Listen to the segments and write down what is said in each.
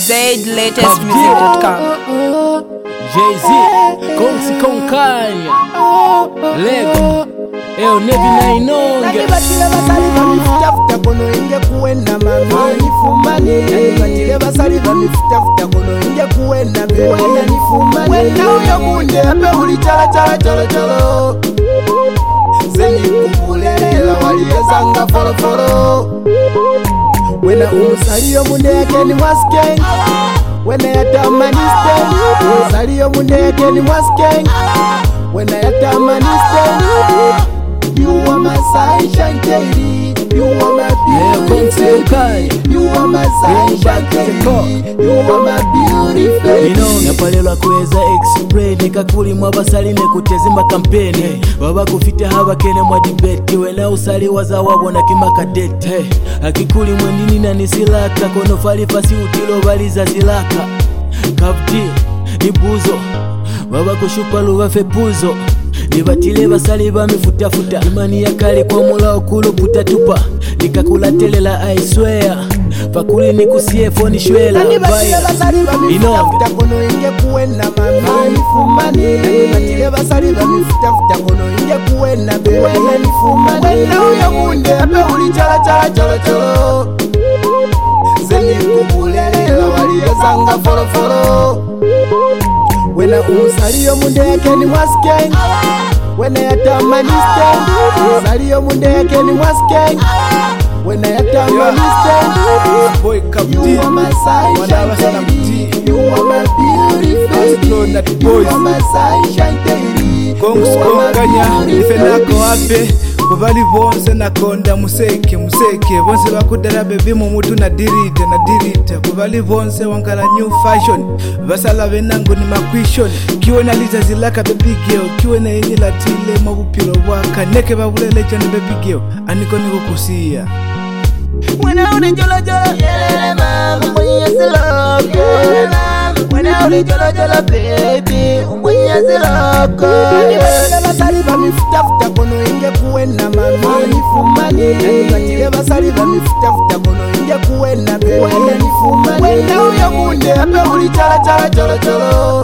ZLatestmusic.com. Jay-Z, Konsi Konkanya, Lego, eu nevi na inonge. Batile basali bamifutafuta kono inge kuwena mama nifumani. Batile basali bamifutafuta kono inge kuwena bewena nifumani. Wena uyo kunde ape uli chala chala chala chala. Zeni kumbulela waliyezanga folo folo. Wena umusaliyo muneke ni mwaskeng. Wena yatamaniste umusaliyo muneke ni mwaskeng. Wena yatamaniste. You are my sunshine, Katie. You are my beauty. You are my sunshine, Katie. You are my beauty. Napalelwa kweza X-Ray nikakuli mwabasali nekutezima kampeni baba kufita haba kene mwa debate wena usali waza wabona kimakadete akikuli mwendini na nisilaka kono falifasi utilo baliza zilaka kapti nibuzo baba kushupa lubafe puzo nibatile basali bamifutafuta imani ya kali kwa mola okulu putatupa nikakulatelela I swear fakuli nikusie phone shwela batile basali bamifutafuta kono inge kuwena mama nifumani. Batile basali bamifutafuta kono inge kuwena bewena nifumani. Wena uyo kunde ape uli chala chala chala chala. Zeni kumbulela waliyezanga folo folo. Wena umusaliyo mundeke ni mwaskeng. Wena yatamaniste umusaliyo mundeke ni mwaskeng. Wena yatamaniste. You are my sunshine, Katie. You are my beauty. You are my sunshine, Katie. Konsi Konkanya ifenako ape Bavali bonse nakonda museke museke bonse bakudala baby mu mutu na dirite Bavali bonse wankala new fashion basala benangu ni makwishon kiwe na liza zilaka baby girl kiwe na yenye latile mabupilo bwaka neke babulele cyane baby girl aniko niko kusia Wena uli jolo jolo yelele mama umwenyezi loko Wena uli jolo jolo baby umwenyezi loko Batile basali bamifutafuta kono inge kuwena mama nifumani. Batile basali bamifutafuta kono inge kuwena bewena nifumani. Wena uyo kunde ape uli chala chala chala chala.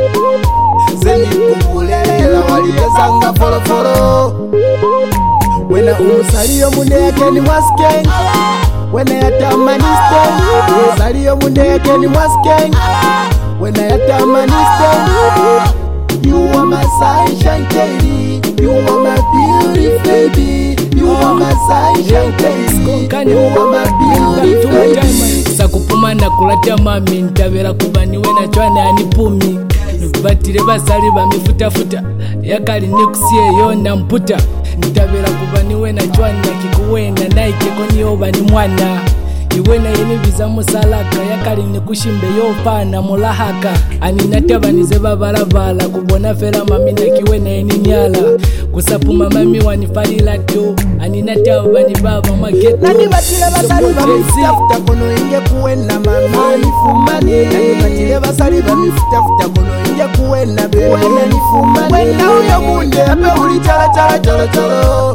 Zeni kumbulela waliyezanga folo folo. Wena umusaliyo muneke ni mwaskeng. Wena yatamaniste umusaliyo muneke ni mwaskeng. Wena yatamaniste. You are my sunshine, Katie. You are my beauty, baby. You are my sunshine, Katie. You are my beauty, baby. Sakupuma na kulata mami ntabera kubani wena chwana anipumi batile basali bamifutafuta yakali nikusie yona mputa ntabera kubani wena chwana kikuwena naike koniyo bani mwana iwena yeni biza musalaka yakali nikushimbe yopana mulahaka aninatebanize babalavala kubona fera mami nakiwena yeni nyala kusapuma mami wanifalila tu aninatebani baba mageti Nani batile basali bamifutafuta kono inge kuwena mama nifumani. Batile basali bamifutafuta kono inge kuwena bewena nifumani. Wena uyo kunde ape uli chala chala chala chala.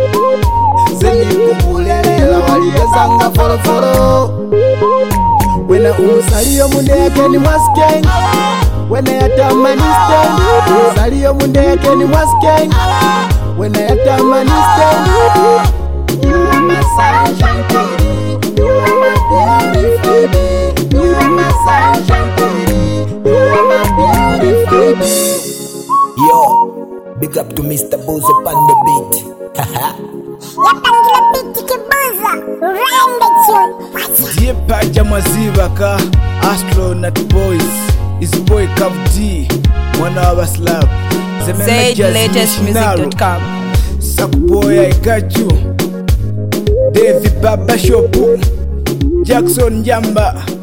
Zeni kumbulela waliyezanga folo folo. Wena umusaliyo mundeke ni mwaskeng. Wena yatamaniste umusaliyo mundeke ni mwaskeng. Wena yatamaniste. You are my sunshine, Katie. You are my beauty, baby. You are my sunshine, Katie. You are my beauty, baby. Yo, big up to Mr. Bozo on the beat. Yapangila biti kibuza Rende chun Diepa jamaziva ka Astronaut Boys is boy Kav D mwana wa baslab ZLatestmusic.com. Sakuboy I got you David Baba Shopu Jackson Jamba